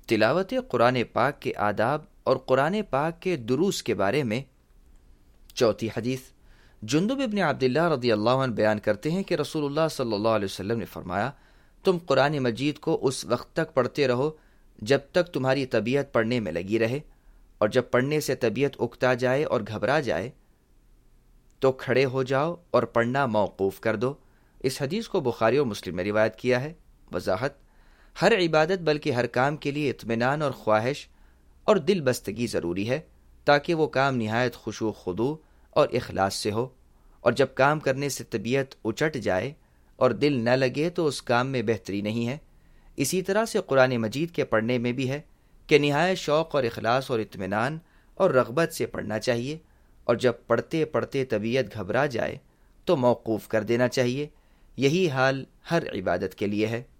तिलावत कुरान पाक के आदाब और कुरान पाक के दुरूस के बारे में चौथी हदीस। जुंदुब इब्न अब्दुल्लाह रज़ियल्लाहु अन्हु बयान करते हैं कि रसूलुल्लाह सल्लल्लाहु अलैहि वसल्लम ने फरमाया, तुम कुरान मजीद को उस वक्त तक पढ़ते रहो जब तक तुम्हारी तबीयत पढ़ने में लगी रहे, और जब पढ़ने से तबीयत उकता जाए और घबरा जाए तो खड़े हो जाओ और पढ़ना मौकूफ़ कर दो। इस हदीस को बुखारी और मुस्लिम ने रिवायत किया है। वजाहत: हर इबादत बल्कि हर काम के लिए इत्मीनान और ख्वाहिश और दिल बस्तगी ज़रूरी है, ताकि वो काम निहायत खुशू खुदू और इखलास से हो, और जब काम करने से तबीयत उचट जाए और दिल न लगे तो उस काम में बेहतरी नहीं है। इसी तरह से कुरान मजीद के पढ़ने में भी है कि निहायत शौक़ और इखलास और इत्मीनान और रग़बत से पढ़ना चाहिए, और जब पढ़ते पढ़ते तबीयत घबरा जाए तो मौकूफ़ कर देना चाहिए। यही हाल हर इबादत के लिए है।